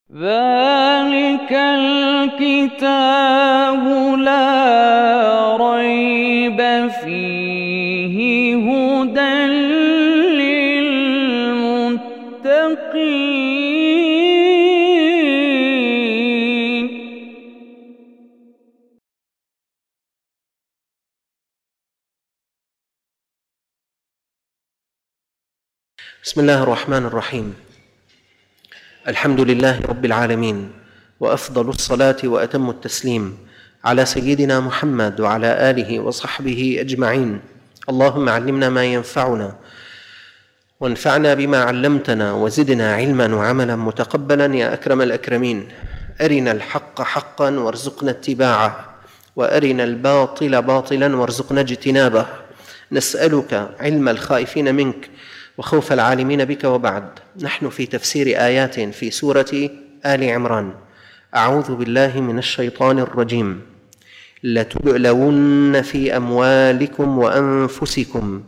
ذلك الكتاب لا ريب فيه هدى للمتقين. بسم الله الرحمن الرحيم. الحمد لله رب العالمين، وأفضل الصلاة وأتم التسليم على سيدنا محمد وعلى آله وصحبه أجمعين. اللهم علمنا ما ينفعنا وانفعنا بما علمتنا وزدنا علما وعملا متقبلا يا أكرم الأكرمين. أرنا الحق حقا وارزقنا اتباعه، وأرنا الباطل باطلا وارزقنا اجتنابه. نسألك علم الخائفين منك وخوف العالمين بك. وبعد، نحن في تفسير آيات في سورة آل عمران. أعوذ بالله من الشيطان الرجيم. لتبلون في أموالكم وأنفسكم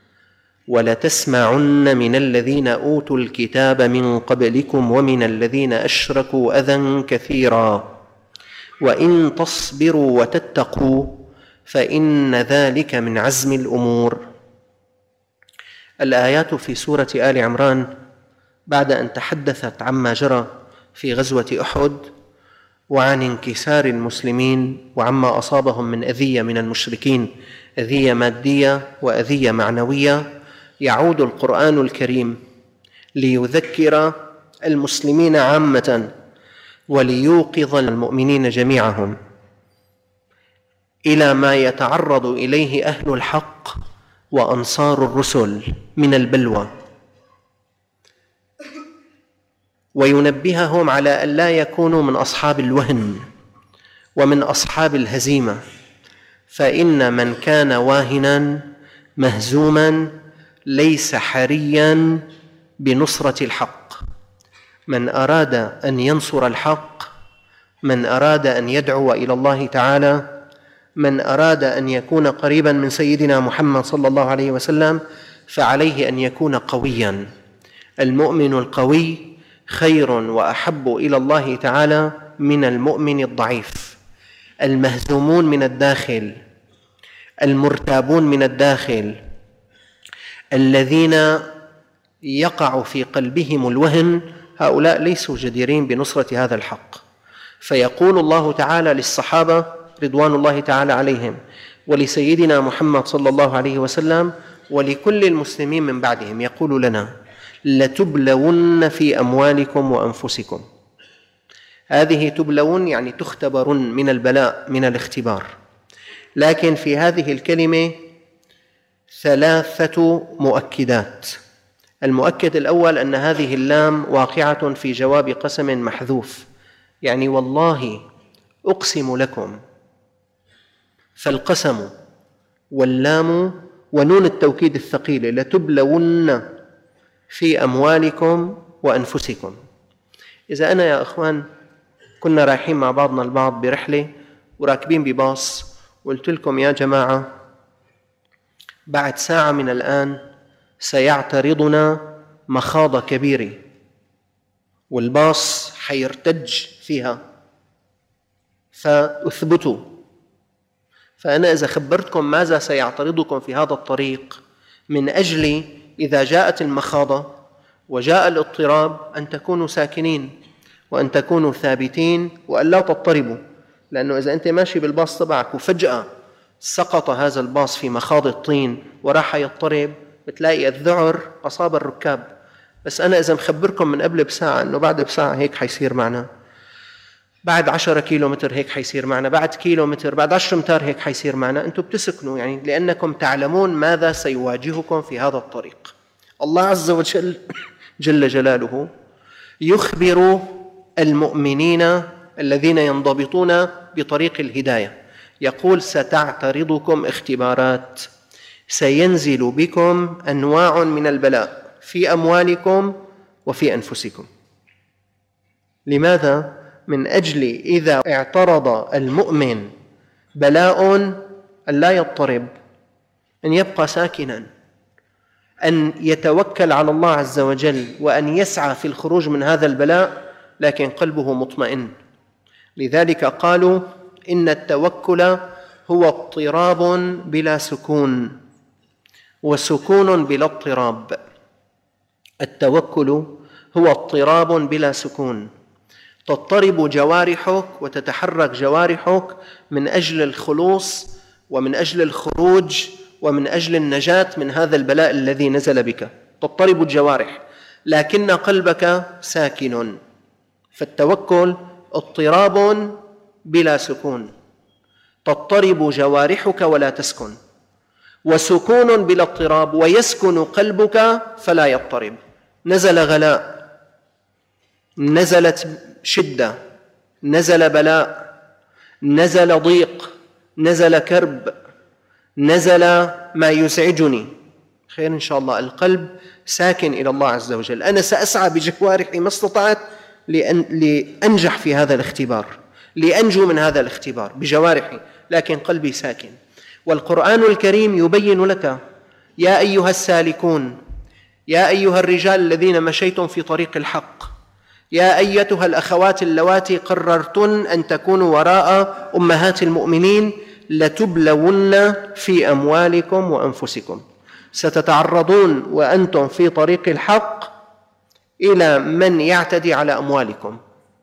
ولتسمعن من الذين أوتوا الكتاب من قبلكم ومن الذين أشركوا أذى كثيرا وإن تصبروا وتتقوا فإن ذلك من عزم الأمور. الآيات في سورة آل عمران بعد أن تحدثت عما جرى في غزوة أحد وعن انكسار المسلمين وعما أصابهم من أذية من المشركين، أذية مادية وأذية معنوية، يعود القرآن الكريم ليذكر المسلمين عامة وليوقظ المؤمنين جميعهم إلى ما يتعرض إليه أهل الحق وأنصار الرسل من البلوى، وينبههم على أن لا يكونوا من أصحاب الوهن ومن أصحاب الهزيمة، فإن من كان واهنا مهزوما ليس حريا بنصرة الحق. من أراد أن ينصر الحق، من أراد أن يدعو إلى الله تعالى، من أراد أن يكون قريبا من سيدنا محمد صلى الله عليه وسلم، فعليه أن يكون قويا. المؤمن القوي خير وأحب إلى الله تعالى من المؤمن الضعيف. المهزومون من الداخل، المرتابون من الداخل، الذين يقع في قلبهم الوهن، هؤلاء ليسوا جديرين بنصرة هذا الحق. فيقول الله تعالى للصحابة رضوان الله تعالى عليهم ولسيدنا محمد صلى الله عليه وسلم ولكل المسلمين من بعدهم، يقول لنا: لتبلون في أموالكم وأنفسكم. هذه تبلون يعني تختبرون من البلاء، من الاختبار. لكن في هذه الكلمة 3 مؤكدات. المؤكد الأول أن هذه اللام واقعة في جواب قسم محذوف، يعني والله أقسم لكم، فالقسم واللام ونون التوكيد الثقيلة لتبلون في أموالكم وأنفسكم. إذا أنا يا أخوان كنا رايحين مع بعضنا البعض برحلة وراكبين بباص، وقلت لكم يا جماعة بعد ساعة من الآن سيعترضنا مخاضة كبيرة والباص حيرتج فيها، فاثبتوا. فأنا إذا خبرتكم ماذا سيعترضكم في هذا الطريق من أجل إذا جاءت المخاضة وجاء الاضطراب أن تكونوا ساكنين وأن تكونوا ثابتين وأن لا تضطربوا. لأنه إذا أنت ماشي بالباص تبعك وفجأة سقط هذا الباص في مخاض الطين وراح يضطرب، بتلاقي الذعر أصاب الركاب. بس أنا إذا مخبركم من قبل بساعة أنه بعد بساعة هيك حيصير معنا، بعد 10 كيلومتر هيك حيصير معنا، بعد كيلومتر، بعد 10 أمتار هيك حيصير معنا، أنتم بتسكنوا، يعني لأنكم تعلمون ماذا سيواجهكم في هذا الطريق. الله عز وجل جل جلاله يخبر المؤمنين الذين ينضبطون بطريق الهداية، يقول: ستعترضكم اختبارات، سينزل بكم أنواع من البلاء في أموالكم وفي أنفسكم. لماذا؟ من أجل إذا اعترض المؤمن بلاء أن لا يضطرب، أن يبقى ساكنا، أن يتوكل على الله عز وجل، وأن يسعى في الخروج من هذا البلاء لكن قلبه مطمئن. لذلك قالوا إن التوكل هو اضطراب بلا سكون وسكون بلا اضطراب. التوكل هو اضطراب بلا سكون، تضطرب جوارحك وتتحرك جوارحك من أجل الخلوص ومن أجل الخروج ومن أجل النجاة من هذا البلاء الذي نزل بك، تضطرب الجوارح لكن قلبك ساكن. فالتوكل اضطراب بلا سكون، تضطرب جوارحك ولا تسكن، وسكون بلا اضطراب ويسكن قلبك فلا يضطرب. نزل غلاء، نزلت شدة، نزل بلاء، نزل ضيق، نزل كرب، نزل ما يزعجني، خير إن شاء الله، القلب ساكن إلى الله عز وجل. أنا سأسعى بجوارحي ما استطعت لأنجح في هذا الاختبار، لأنجو من هذا الاختبار بجوارحي، لكن قلبي ساكن. والقرآن الكريم يبين لك يا أيها السالكون، يا أيها الرجال الذين مشيتم في طريق الحق، يا أيتها الأخوات اللواتي قررتن أن تكونوا وراء أمهات المؤمنين، لتبلون في أموالكم وأنفسكم. ستتعرضون وأنتم في طريق الحق إلى من يعتدي على أموالكم.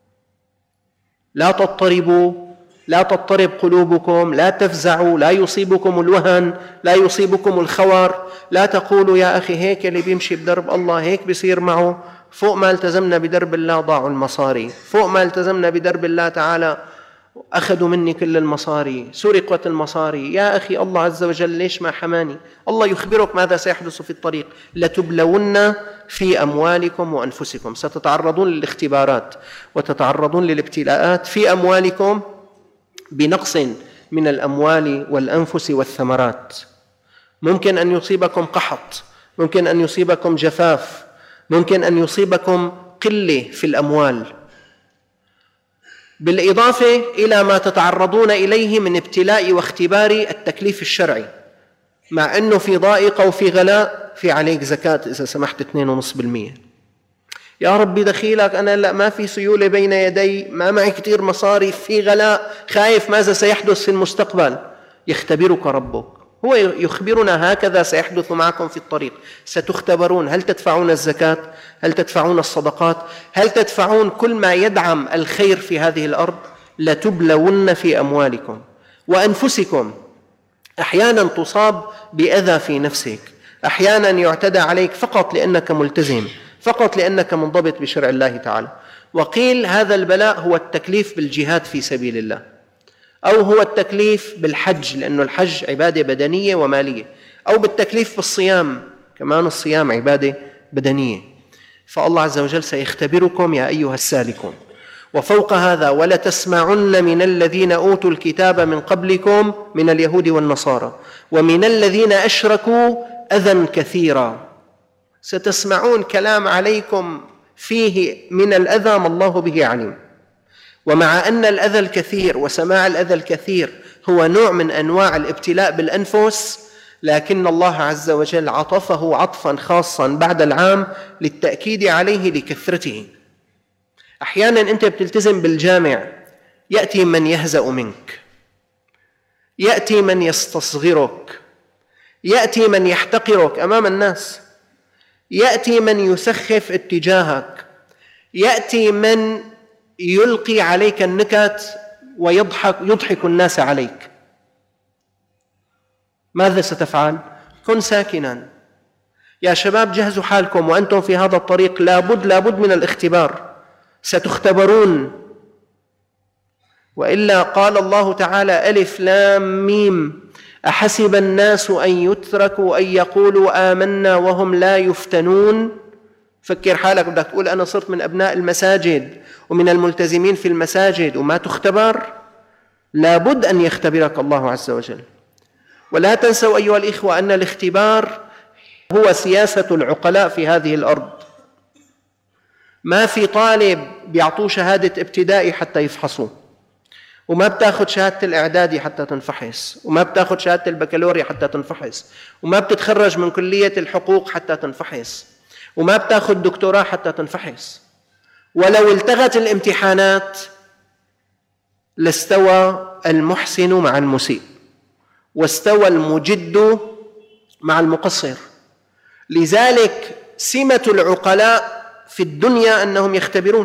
لا تضطربوا، لا تضطرب قلوبكم، لا تفزعوا، لا يصيبكم الوهن، لا يصيبكم الخور، لا تقولوا يا أخي هيك اللي بيمشي بدرب الله هيك بيصير معه، فوق ما التزمنا بدرب الله ضاعوا المصاري، فوق ما التزمنا بدرب الله تعالى أخذوا مني كل المصاري، سرقت المصاري. يا أخي الله عز وجل ليش ما حماني؟ الله يخبرك ماذا سيحدث في الطريق، لتبلون في أموالكم وأنفسكم. ستتعرضون للاختبارات وتتعرضون للابتلاءات في أموالكم بنقص من الأموال والأنفس والثمرات. ممكن أن يصيبكم قحط، ممكن أن يصيبكم جفاف، ممكن أن يصيبكم قلة في الأموال، بالإضافة إلى ما تتعرضون إليه من ابتلاء واختبار التكليف الشرعي. مع أنه في ضائقة وفي غلاء في عليك زكاة إذا سمحت 2.5%. يا ربي دخيلك أنا لا ما في سيولة بين يدي، ما معي كتير مصاري، في غلاء، خايف ماذا سيحدث في المستقبل. يختبرك ربك، هو يخبرنا هكذا سيحدث معكم في الطريق، ستختبرون. هل تدفعون الزكاة؟ هل تدفعون الصدقات؟ هل تدفعون كل ما يدعم الخير في هذه الأرض؟ لتبلون في أموالكم وأنفسكم. أحيانا تصاب بأذى في نفسك، أحيانا يعتدى عليك فقط لأنك ملتزم، فقط لأنك منضبط بشرع الله تعالى. وقيل هذا البلاء هو التكليف بالجهاد في سبيل الله، أو هو التكليف بالحج لأنه الحج عبادة بدنية ومالية، أو بالتكليف بالصيام، كمان الصيام عبادة بدنية. فالله عز وجل سيختبركم يا أيها السالكون. وفوق هذا ولتسمعن من الذين أوتوا الكتاب من قبلكم من اليهود والنصارى ومن الذين أشركوا أذى كثيرا. ستسمعون كلام عليكم فيه من الأذى ما الله به عليم. ومع أن الأذى الكثير وسماع الأذى الكثير هو نوع من أنواع الابتلاء بالأنفس، لكن الله عز وجل عطفه عطفا خاصا بعد العام للتأكيد عليه لكثرته. أحيانا أنت بتلتزم بالجامع، يأتي من يهزأ منك، يأتي من يستصغرك، يأتي من يحتقرك أمام الناس، يأتي من يسخف اتجاهك، يأتي من يلقي عليك النكت ويضحك الناس عليك. ماذا ستفعل؟ كن ساكنا. يا شباب جهزوا حالكم وأنتم في هذا الطريق، لابد من الاختبار، ستختبرون. وإلا قال الله تعالى ألف لام ميم أحسب الناس أن يتركوا أن يقولوا آمنا وهم لا يفتنون. فكر حالك بدك تقول أنا صرت من أبناء المساجد ومن الملتزمين في المساجد وما تختبر؟ لابد أن يختبرك الله عز وجل. ولا تنسوا أيها الإخوة أن الاختبار هو سياسة العقلاء في هذه الأرض. ما في طالب بيعطوه شهادة ابتدائي حتى يفحصوه، وما بتاخد شهادة الإعدادي حتى تنفحص، وما بتاخد شهادة البكالوريا حتى تنفحص، وما بتتخرج من كلية الحقوق حتى تنفحص، وما بتاخد دكتوراه حتى تنفحص. ولو التغت الامتحانات لاستوى المحسن مع المسيء، واستوى المجد مع المقصر. لذلك سمة العقلاء في الدنيا أنهم يختبرون،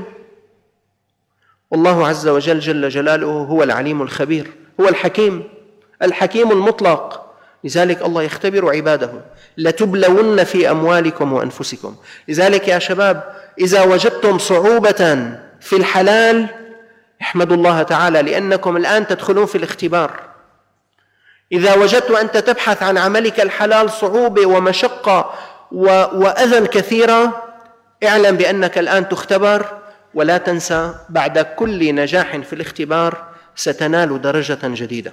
والله عز وجل جل جلاله هو العليم الخبير، هو الحكيم المطلق. لذلك الله يختبر عباده. لتبلون في أموالكم وأنفسكم. لذلك يا شباب، إذا وجدتم صعوبة في الحلال احمدوا الله تعالى، لأنكم الآن تدخلون في الاختبار. إذا وجدت أنت تبحث عن عملك الحلال صعوبة ومشقة وأذى كثيرة، اعلم بأنك الآن تختبر، ولا تنسى بعد كل نجاح في الاختبار ستنال درجة جديدة.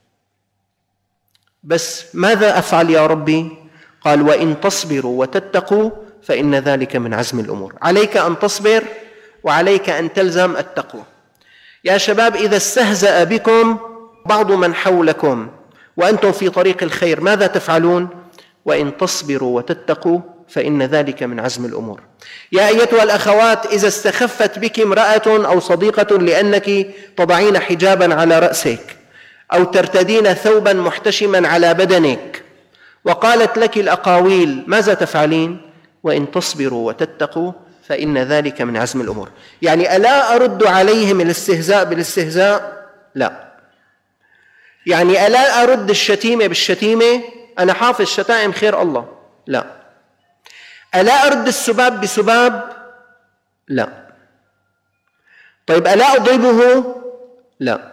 بس ماذا أفعل يا ربي؟ قال: وإن تصبروا وتتقوا فإن ذلك من عزم الأمور. عليك أن تصبر وعليك أن تلزم التقوى. يا شباب، إذا استهزأ بكم بعض من حولكم وأنتم في طريق الخير ماذا تفعلون؟ وإن تصبروا وتتقوا فإن ذلك من عزم الأمور. يا أيتها الأخوات، إذا استخفت بك امرأة أو صديقة لأنك تضعين حجابا على رأسك أو ترتدين ثوبا محتشما على بدنك وقالت لك الأقاويل، ماذا تفعلين؟ وإن تصبروا وتتقوا فإن ذلك من عزم الأمور. يعني ألا أرد عليهم الاستهزاء بالاستهزاء؟ لا. يعني ألا أرد الشتيمة بالشتيمة؟ أنا حافظ شتائم خير الله؟ لا. ألا أرد السباب بسباب؟ لا. طيب ألا أضربه؟ لا.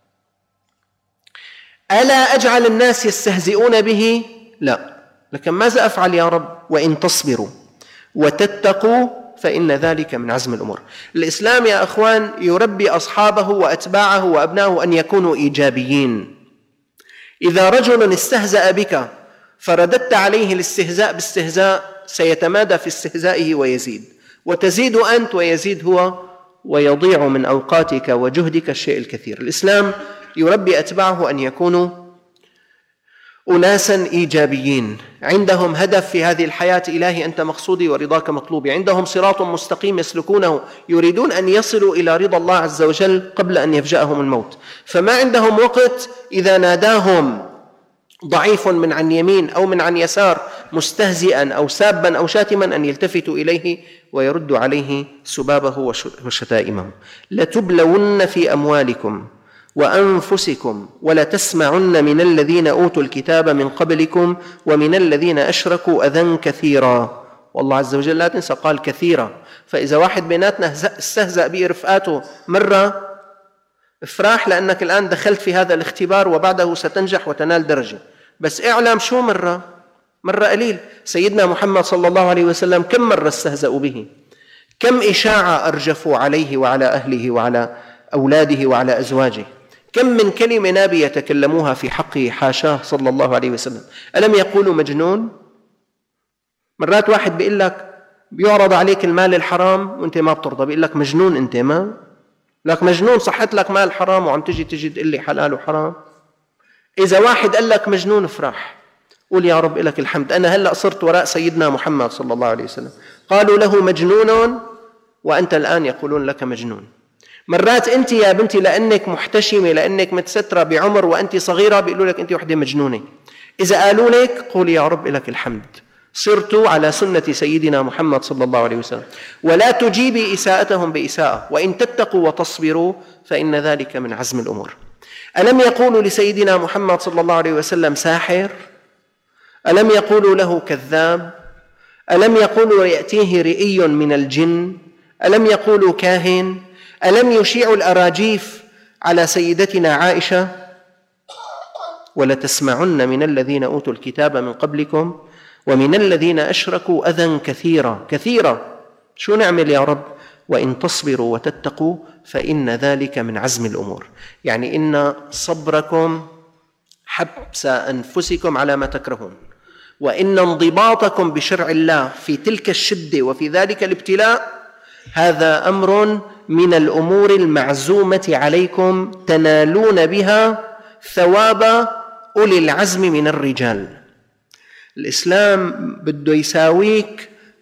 ألا أجعل الناس يستهزئون به؟ لا. لكن ماذا أفعل يا رب؟ وإن تصبروا وتتقوا فإن ذلك من عزم الأمور. الإسلام يا أخوان يربي أصحابه وأتباعه وأبنائه أن يكونوا إيجابيين. إذا رجل استهزأ بك فرددت عليه الاستهزاء باستهزاء سيتمادى في استهزائه ويزيد، وتزيد أنت ويزيد هو، ويضيع من أوقاتك وجهدك الشيء الكثير. الإسلام يربي أتباعه أن يكونوا أناسا إيجابيين، عندهم هدف في هذه الحياة: إلهي أنت مقصودي ورضاك مطلوبي. عندهم صراط مستقيم يسلكونه، يريدون أن يصلوا إلى رضا الله عز وجل قبل أن يفجأهم الموت. فما عندهم وقت إذا ناداهم ضعيف من عن يمين أو من عن يسار مستهزئا أو سابا أو شاتما أن يلتفتوا إليه ويردوا عليه سبابه وشتائمه. لتبلون في أموالكم وأنفسكم ولتسمعن من الذين أوتوا الكتاب من قبلكم ومن الذين أشركوا أذى كثيرا. والله عز وجل لا تنسى قال كثيرا. فإذا واحد بيناتنا استهزأ برفقاته مرة، افرح لأنك الآن دخلت في هذا الاختبار وبعده ستنجح وتنال درجة. بس اعلم شو مرة قليل. سيدنا محمد صلى الله عليه وسلم كم مرة استهزأوا به، كم إشاعة أرجفوا عليه وعلى أهله وعلى أولاده وعلى أزواجه، كم من كلمة نابية تكلموها في حقه حاشاه صلى الله عليه وسلم. ألم يقولوا مجنون؟ مرات واحد بيقول لك بيعرض عليك المال الحرام وانت ما بترضى، بيقول لك مجنون انت، ما لك مجنون صحت لك مال حرام وعم تجي تقول لي حلال وحرام. إذا واحد قال لك مجنون افرح، قول يا رب لك الحمد، أنا هلأ صرت وراء سيدنا محمد صلى الله عليه وسلم، قالوا له مجنون وأنت الآن يقولون لك مجنون. مرات أنت يا بنتي لأنك محتشمة، لأنك متسترة بعمر وأنت صغيرة، بيقولوا لك أنت وحدة مجنونة. إذا قالوا لك قول يا رب لك الحمد، صرت على سنة سيدنا محمد صلى الله عليه وسلم. ولا تجيبي إساءتهم بإساءة، وإن تتقوا وتصبروا فإن ذلك من عزم الأمور. ألم يقولوا لسيدنا محمد صلى الله عليه وسلم ساحر؟ ألم يقولوا له كذاب؟ ألم يقولوا يأتيه رئي من الجن؟ ألم يقولوا كاهن؟ ألم يشيعوا الأراجيف على سيدتنا عائشة؟ ولتسمعن من الذين أوتوا الكتاب من قبلكم ومن الذين أشركوا أذى كثيرا. شو نعمل يا رب؟ وإن تصبروا وتتقوا فإن ذلك من عزم الأمور. يعني إن صبركم حبس أنفسكم على ما تكرهون، وإن انضباطكم بشرع الله في تلك الشدة وفي ذلك الابتلاء هذا أمر من الأمور المعزومة عليكم تنالون بها ثواب أولي العزم من الرجال. الإسلام بده يساويك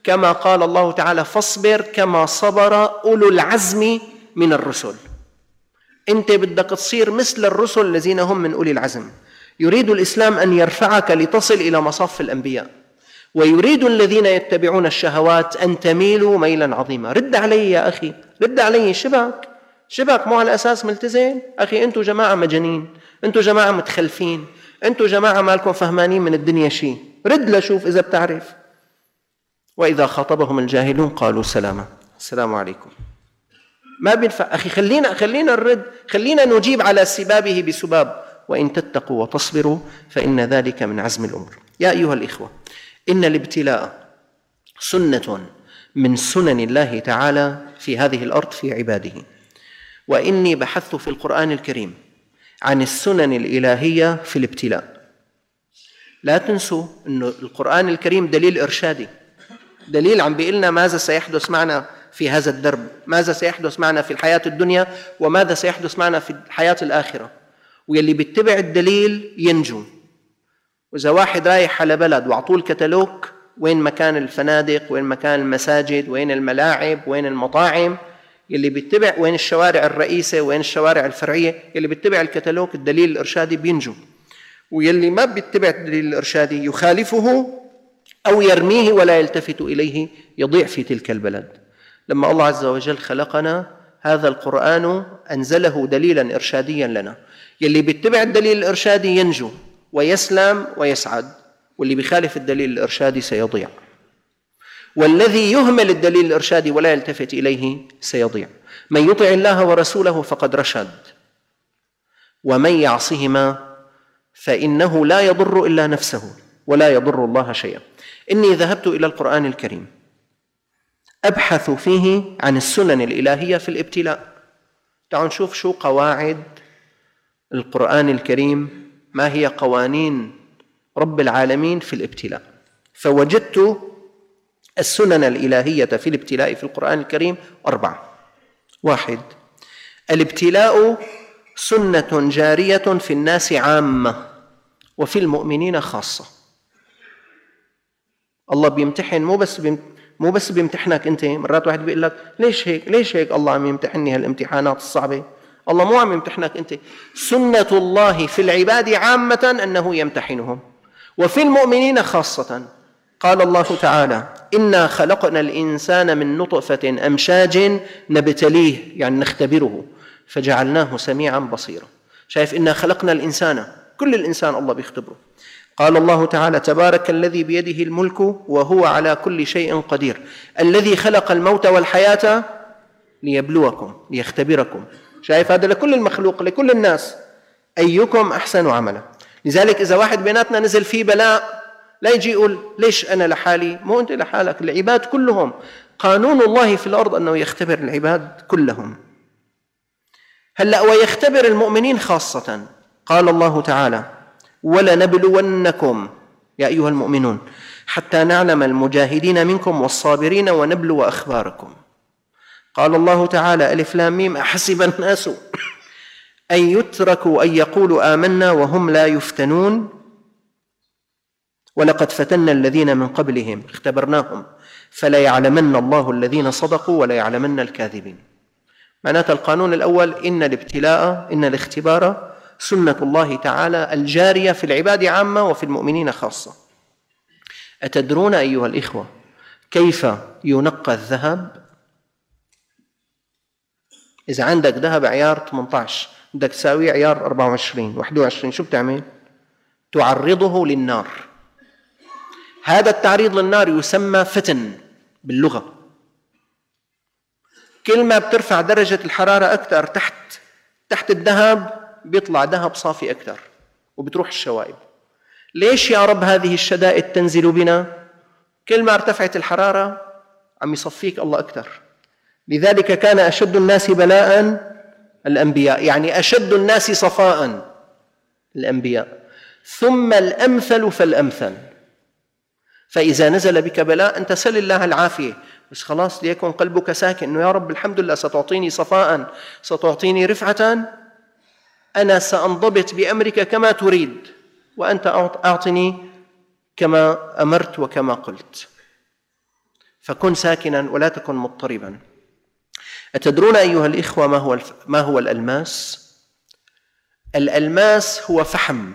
كما قال الله تعالى: فاصبر كما صبر أولو العزم من الرسل. أنت بدك تصير مثل الرسل الذين هم من أولي العزم. يريد الإسلام أن يرفعك لتصل إلى مصاف الأنبياء، ويريد الذين يتبعون الشهوات أن تميلوا ميلا عظيما. رد علي يا أخي، رد علي. شبك مو على أساس ملتزم؟ أخي أنتوا جماعة مجانين، أنتوا جماعة متخلفين، أنتوا جماعة ما لكم فهمانين من الدنيا شيء. رد لشوف إذا بتعرف. وإذا خاطبهم الجاهلون قالوا سلاما. السلام عليكم. ما بينفع أخي. خلينا نرد، خلينا نجيب على سبابه بسباب. وإن تتقوا وتصبروا فإن ذلك من عزم الأمور. يا أيها الإخوة، إن الابتلاء سنة من سنن الله تعالى في هذه الأرض في عباده. وإني بحثت في القرآن الكريم عن السنن الإلهية في الابتلاء. لا تنسوا أن القرآن الكريم دليل إرشادي، دليل عم بيقلنا ماذا سيحدث معنا في هذا الدرب، ماذا سيحدث معنا في الحياة الدنيا، وماذا سيحدث معنا في الحياة الآخرة. واللي بيتبع الدليل ينجو. وإذا واحد رايح على بلد وعطوه الكتالوج وين مكان الفنادق، وين مكان المساجد، وين الملاعب، وين المطاعم، يلي بيتبع وين الشوارع الرئيسة، وين الشوارع الفرعية، يلي بيتبع الكتالوج الدليل الإرشادي بينجو. ويلي ما بيتبع الدليل الإرشادي يخالفه أو يرميه ولا يلتفت إليه يضيع في تلك البلد. لما الله عز وجل خلقنا هذا القرآن أنزله دليلا إرشاديا لنا. يلي بيتبع الدليل الإرشادي ينجو ويسلم ويسعد، واللي بيخالف الدليل الإرشادي سيضيع. والذي يهمل الدليل الإرشادي ولا يلتفت إليه سيضيع. من يطع الله ورسوله فقد رشد، ومن يعصهما فإنه لا يضر إلا نفسه ولا يضر الله شيئا. إني ذهبت إلى القرآن الكريم أبحث فيه عن السنن الإلهية في الابتلاء. تعالوا نشوف شو قواعد القرآن الكريم، ما هي قوانين رب العالمين في الابتلاء. فوجدت السنن الإلهية في الابتلاء في القرآن الكريم 4. 1. الابتلاء سنة جارية في الناس عامة وفي المؤمنين خاصة. الله بيمتحن، مو بس بيمتحنك أنت. مرات واحد بيقول لك ليش هيك الله عم يمتحني هالامتحانات الصعبة؟ الله مو عم يمتحنك أنت. سنة الله في العباد عامة أنه يمتحنهم، وفي المؤمنين خاصة. قال الله تعالى: إنا خلقنا الإنسان من نطفة أمشاج نبتليه، يعني نختبره، فجعلناه سميعا بصيرا. شايف؟ إنا خلقنا الإنسان، كل الإنسان الله بيختبره. قال الله تعالى: تبارك الذي بيده الملك وهو على كل شيء قدير، الذي خلق الموت والحياة ليبلوكم ليختبركم. شايف؟ هذا لكل المخلوق، لكل الناس، أيكم أحسن عملا. لذلك إذا واحد بيناتنا نزل فيه بلاء لا يجي يقول ليش أنا لحالي. مو أنت لحالك، العباد كلهم. قانون الله في الأرض أنه يختبر العباد كلهم. هلأ ويختبر المؤمنين خاصة. قال الله تعالى: ولنبلونكم يا أيها المؤمنون حتى نعلم المجاهدين منكم والصابرين ونبلو أخباركم. قال الله تعالى: ألف لام ميم أحسب الناس أن يتركوا أن يقولوا آمنا وهم لا يفتنون ولقد فتنا الذين من قبلهم اختبرناهم فلا يعلمن الله الذين صدقوا ولا يعلمن الكاذبين. معناته القانون الأول: إن الابتلاء، إن الاختبار سنة الله تعالى الجارية في العباد عامة وفي المؤمنين خاصة. أتدرون أيها الإخوة كيف ينقى الذهب؟ إذا عندك ذهب عيار 18 بدك تساويه عيار 24 21، شو بتعمل؟ تعرضه للنار. هذا التعريض للنار يسمى فتن باللغة. كل ما بترفع درجة الحرارة أكثر تحت الذهب بيطلع ذهب صافي أكثر وبتروح الشوائب. ليش يا رب هذه الشدائد تنزل بنا؟ كل ما ارتفعت الحرارة عم يصفيك الله أكثر. لذلك كان أشد الناس بلاء الأنبياء، يعني أشد الناس صفاء الأنبياء، ثم الأمثل فالأمثل. فإذا نزل بك بلاء أنت سل الله العافية، بس خلاص ليكن قلبك ساكن إنه يا رب الحمد لله ستعطيني صفاء، ستعطيني رفعة، أنا سأنضبط بأمرك كما تريد، وأنت أعطني كما أمرت وكما قلت. فكن ساكنا ولا تكن مضطربا. أتدرون أيها الإخوة ما هو الألماس؟ الألماس هو فحم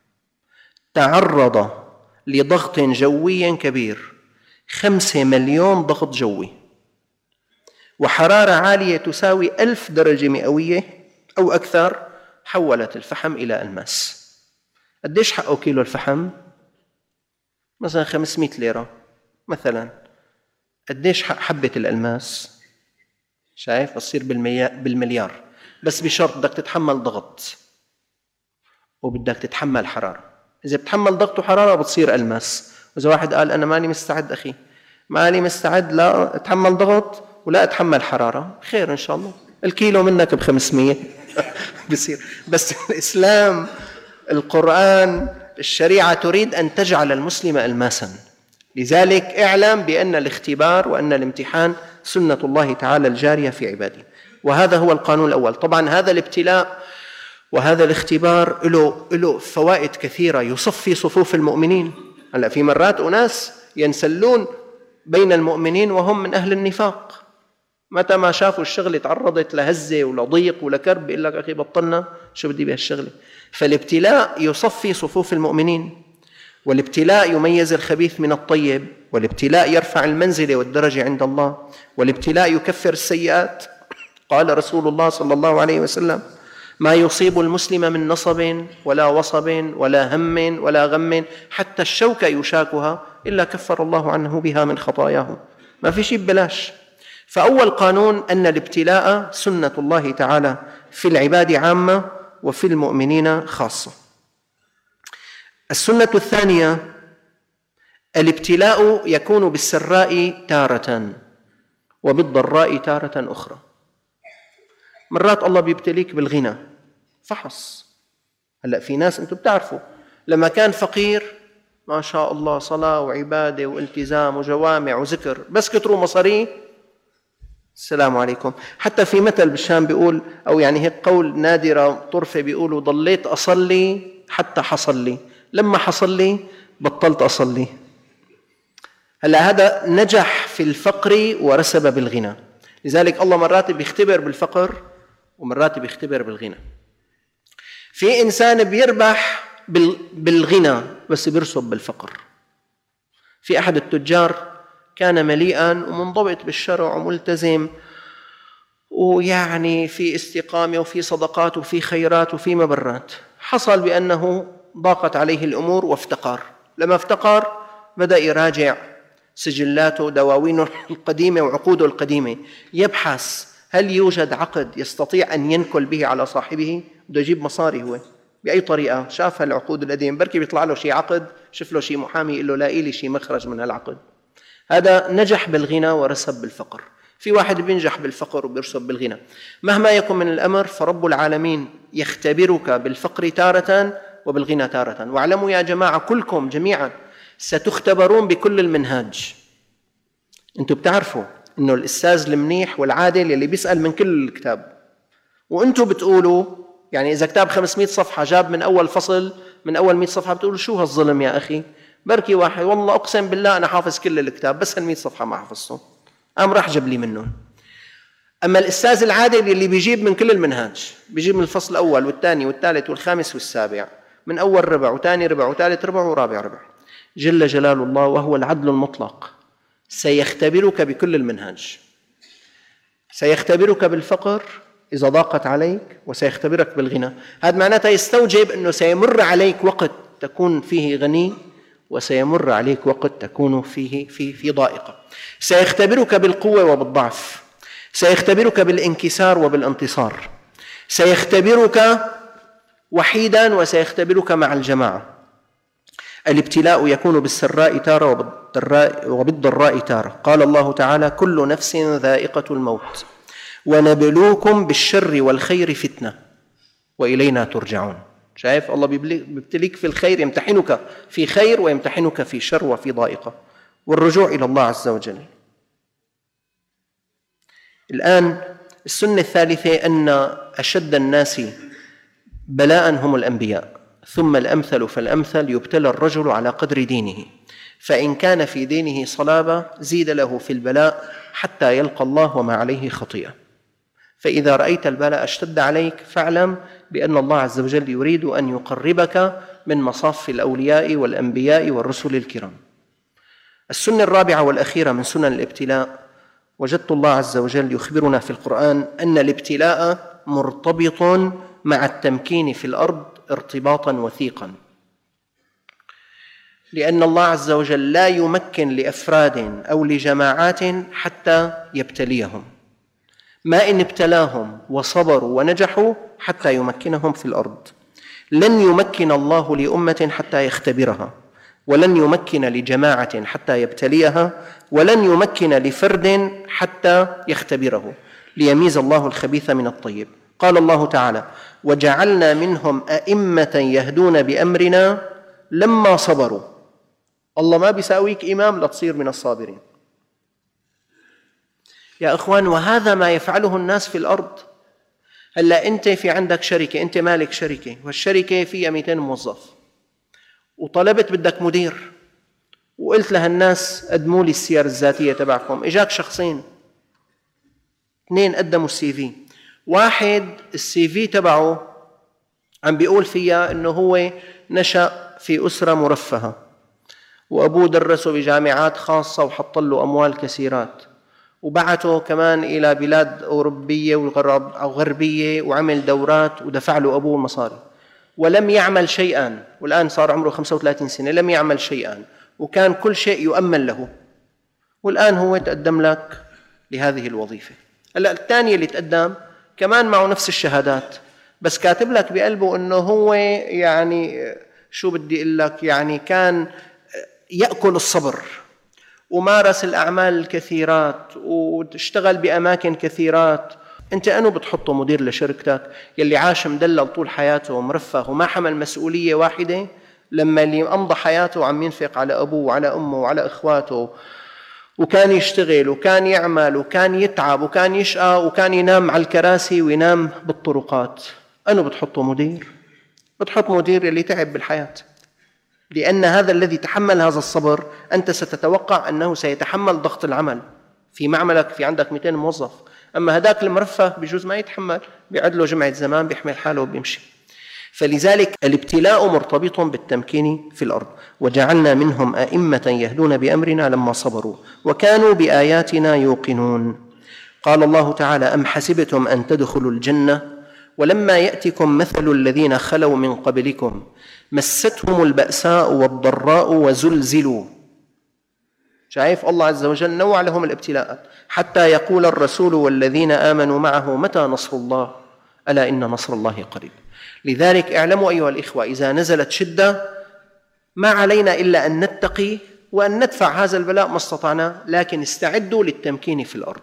تعرض لضغط جوي كبير، 5 مليون ضغط جوي، وحرارة عالية تساوي 1000 درجة مئوية أو أكثر، حولت الفحم إلى ألماس. قديش حقه كيلو الفحم؟ مثلا 500 ليرة مثلا. قديش حق حبة الألماس؟ شايف؟ بصير بالمليار، بس بشرط بدك تتحمل ضغط وبدك تتحمل حرارة. إذا بتحمل ضغط وحرارة بتصير ألماس. وإذا واحد قال أنا ماني مستعد أخي، ماني مستعد لا أتحمل ضغط ولا أتحمل حرارة، خير إن شاء الله، الكيلو منك ب500 بصير. بس الإسلام، القرآن، الشريعة تريد أن تجعل المسلم ألماسا. لذلك اعلم بأن الاختبار وأن الامتحان سنة الله تعالى الجارية في عباده، وهذا هو القانون الأول. طبعا هذا الابتلاء وهذا الاختبار له فوائد كثيرة، يصفي صفوف المؤمنين. هلا في مرات أناس ينسلون بين المؤمنين وهم من أهل النفاق، متى ما شافوا الشغلة تعرضت لهزة ولضيق ولكرب يقول لك أخي بطلنا، شو بدي بهالشغلة. فالابتلاء يصفي صفوف المؤمنين، والابتلاء يميز الخبيث من الطيب، والابتلاء يرفع المنزلة والدرجة عند الله، والابتلاء يكفر السيئات. قال رسول الله صلى الله عليه وسلم: ما يصيب المسلم من نصب ولا وصب ولا هم ولا غم حتى الشوكة يشاكها إلا كفر الله عنه بها من خطاياه. ما في شيء ببلاش. فأول قانون أن الابتلاء سنة الله تعالى في العباد عامة وفي المؤمنين خاصة. السنة الثانية: الابتلاء يكون بالسراء تارة وبالضراء تارة أخرى. مرات الله بيبتليك بالغنى، فحص. هلأ في ناس أنتم بتعرفوا لما كان فقير ما شاء الله صلاة وعبادة والتزام وجوامع وذكر، بس كتروا مصاريه السلام عليكم. حتى في مثل بالشام بيقول، أو يعني هيك قول نادرة طرفة، بيقولوا: ضليت أصلي حتى حصل لي، لما حصل لي بطلت أصلي. هلأ هذا نجح في الفقر ورسب بالغنى. لذلك الله مرات بيختبر بالفقر ومرات بيختبر بالغنى. في إنسان بيربح بالغنى بس بيرسب بالفقر. في أحد التجار كان مليئا ومنضبط بالشرع وملتزم، ويعني في استقامة وفي صدقات وفي خيرات وفي مبرات. حصل بأنه ضاقت عليه الأمور وافتقر. لما افتقر بدأ يراجع سجلاته، دواوينه القديمة وعقوده القديمة، يبحث هل يوجد عقد يستطيع أن ينكل به على صاحبه. بده يجيب مصاري هو بأي طريقة، شاف العقود القديمة، بركي بيطلع له شيء عقد، شوف له شيء محامي يقول له لاقي لي شيء مخرج من هالعقد. هذا نجح بالغنى ورسب بالفقر. في واحد بينجح بالفقر وبيرسب بالغنى. مهما يكن من الأمر فرب العالمين يختبرك بالفقر تارة وبالغنى تارة. واعلموا يا جماعة كلكم جميعا ستختبرون بكل المنهاج. أنتم بتعرفوا إنه الأستاذ المنيح والعادل اللي بيسأل من كل الكتاب، وأنتم بتقولوا يعني إذا كتاب 500 صفحة جاب من أول فصل من أول 100 صفحة بتقولوا شو هالظلم يا أخي. بركي واحد والله أقسم بالله أنا حافظ كل الكتاب بس 100 صفحة ما حفظته، قام راح جاب لي منهم. أما الأستاذ العادل اللي بيجيب من كل المنهاج، بيجيب من الفصل الأول والثاني والثالث والخامس والسابع، من أول ربع وثاني ربع وثالث ربع ورابع ربع، جل جلال الله وهو العدل المطلق سيختبرك بكل المنهاج. سيختبرك بالفقر إذا ضاقت عليك، وسيختبرك بالغنى. هذا معناته يستوجب أنه سيمر عليك وقت تكون فيه غني، وسيمر عليك وقت تكون فيه في ضائقة. سيختبرك بالقوة وبالضعف، سيختبرك بالانكسار وبالانتصار، سيختبرك وحيدا وسيختبرك مع الجماعة. الابتلاء يكون بالسراء تارة وبالضراء تارة. قال الله تعالى: كل نفس ذائقة الموت ونبلوكم بالشر والخير فتنة وإلينا ترجعون. شايف الله بيبتليك في الخير، يمتحنك في خير ويمتحنك في شر وفي ضائقة، والرجوع إلى الله عز وجل. الآن السنة الثالثة أن أشد الناس بلاء هم الأنبياء، ثم الأمثل فالأمثل، يبتلى الرجل على قدر دينه، فإن كان في دينه صلابة زيد له في البلاء حتى يلقى الله وما عليه خطيئة. فإذا رأيت البلاء اشتد عليك فاعلم بأن الله عز وجل يريد أن يقربك من مصاف الأولياء والأنبياء والرسل الكرام. السنة الرابعة والأخيرة من سنن الابتلاء، وجدت الله عز وجل يخبرنا في القرآن أن الابتلاء مرتبط مع التمكين في الأرض ارتباطا وثيقا، لأن الله عز وجل لا يمكن لأفراد أو لجماعات حتى يبتليهم، ما إن ابتلاهم وصبروا ونجحوا حتى يمكنهم في الأرض. لن يمكن الله لأمة حتى يختبرها، ولن يمكن لجماعة حتى يبتليها، ولن يمكن لفرد حتى يختبره، ليميز الله الخبيث من الطيب. قال الله تعالى: وجعلنا منهم أئمة يهدون بأمرنا لما صبروا. الله ما بيساويك إمام لتصير من الصابرين يا إخوان، وهذا ما يفعله الناس في الأرض. هلأ أنت في عندك شركة، أنت مالك شركة، والشركة فيها 200 موظف، وطلبت بدك مدير، وقلت لها الناس قدموا لي السير الذاتية تبعكم، إجاك شخصين 2 قدموا السي في، واحد السي في تبعه عم بيقول فيها إنه هو نشأ في أسرة مرفهة، وأبوه درسه بجامعات خاصة وحط له أموال كثيرات، وبعته كمان إلى بلاد أوروبية أو غربية وعمل دورات ودفع له أبوه المصاري، ولم يعمل شيئا، والآن صار عمره 35 سنة لم يعمل شيئا، وكان كل شيء يؤمن له، والآن هو تقدم لك لهذه الوظيفة. هلأ الثاني اللي تقدم كمان معه نفس الشهادات، بس كاتب لك بقلبه إنه هو يعني شو بدي أقول لك، يعني كان يأكل الصبر ومارس الأعمال الكثيرات واشتغل بأماكن كثيرات. أنت أنو بتحطه مدير لشركتك يلي عاش مدلل طول حياته ومرفه وما حمل مسؤولية واحدة، لما اللي أمضى حياته عم ينفق على أبوه وعلى أمه وعلى إخواته، وكان يشتغل وكان يعمل وكان يتعب وكان يشقى وكان ينام على الكراسي وينام بالطرقات. أنو بتحطه مدير؟ بتحط مدير يلي تعب بالحياة، لأن هذا الذي تحمل هذا الصبر أنت ستتوقع أنه سيتحمل ضغط العمل في معملك، في عندك 200 موظف. أما هداك المرفه بجوز ما يتحمل، بيعد له جمعة زمان بيحمل حاله وبيمشي. فلذلك الابتلاء مرتبط بالتمكين في الأرض. وجعلنا منهم أئمة يهدون بأمرنا لما صبروا وكانوا بآياتنا يوقنون. قال الله تعالى: أم حسبتم أن تدخلوا الجنة ولما يأتكم مثل الذين خلوا من قبلكم مستهم البأساء والضراء وزلزلوا. شايف الله عز وجل نوع لهم الابتلاءات، حتى يقول الرسول والذين آمنوا معه متى نصر الله ألا إن نصر الله قريب. لذلك اعلموا أيها الإخوة، إذا نزلت شدة ما علينا إلا أن نتقي وأن ندفع هذا البلاء ما استطعنا، لكن استعدوا للتمكين في الأرض.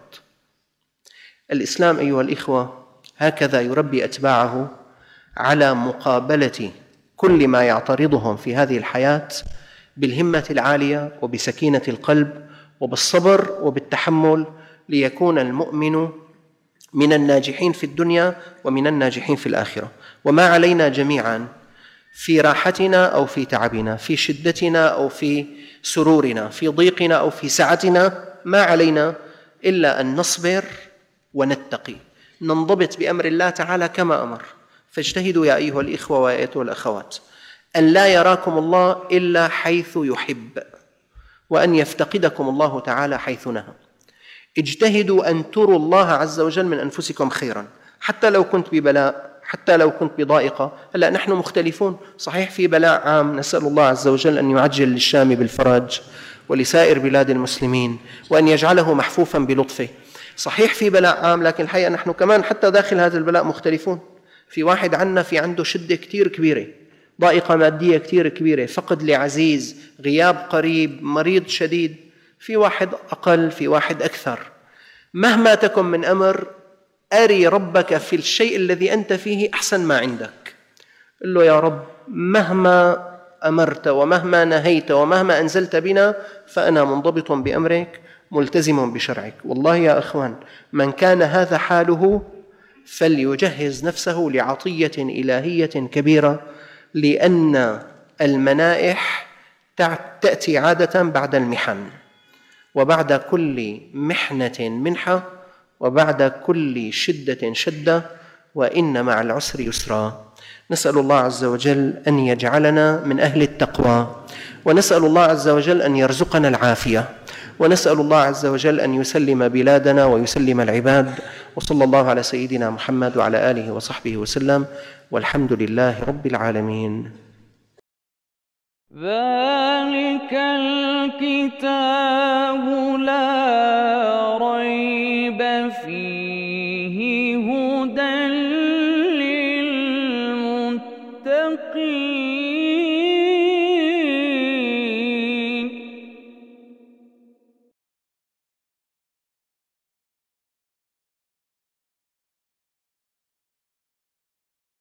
الإسلام أيها الإخوة هكذا يربي أتباعه على مقابلة كل ما يعترضهم في هذه الحياة بالهمة العالية وبسكينة القلب وبالصبر وبالتحمل، ليكون المؤمن من الناجحين في الدنيا ومن الناجحين في الآخرة. وما علينا جميعا في راحتنا أو في تعبنا، في شدتنا أو في سرورنا، في ضيقنا أو في سعتنا، ما علينا إلا أن نصبر ونتقي، ننضبط بأمر الله تعالى كما أمر. فاجتهدوا يا أيها الإخوة وأيتها الأخوات أن لا يراكم الله إلا حيث يحب، وأن يفتقدكم الله تعالى حيث نهى. اجتهدوا أن تروا الله عز وجل من أنفسكم خيرا، حتى لو كنت ببلاء، حتى لو كنت بضائقة. هلأ نحن مختلفون، صحيح في بلاء عام، نسأل الله عز وجل أن يعجل للشام بالفرج ولسائر بلاد المسلمين وأن يجعله محفوفا بلطفه. صحيح في بلاء عام، لكن الحقيقة نحن كمان حتى داخل هذا البلاء مختلفون. في واحد عنا في عنده شدة كتير كبيرة، ضائقة مادية كتير كبيرة، فقد لعزيز، غياب قريب، مريض شديد. في واحد أقل، في واحد أكثر. مهما تكن من أمر، أري ربك في الشيء الذي أنت فيه أحسن ما عندك. قل له: يا رب، مهما أمرت ومهما نهيت ومهما أنزلت بنا فأنا منضبط بأمرك ملتزم بشرعك. والله يا أخوان، من كان هذا حاله فليجهز نفسه لعطية إلهية كبيرة، لأن المنائح تأتي عادة بعد المحن، وبعد كل محنة منحة، وبعد كل شدة شدة، وإن مع العسر يسرا. نسأل الله عز وجل أن يجعلنا من أهل التقوى، ونسأل الله عز وجل أن يرزقنا العافية، ونسأل الله عز وجل أن يسلم بلادنا ويسلم العباد. وصلى الله على سيدنا محمد وعلى آله وصحبه وسلم، والحمد لله رب العالمين. ذلك الكتاب لا ريب فيه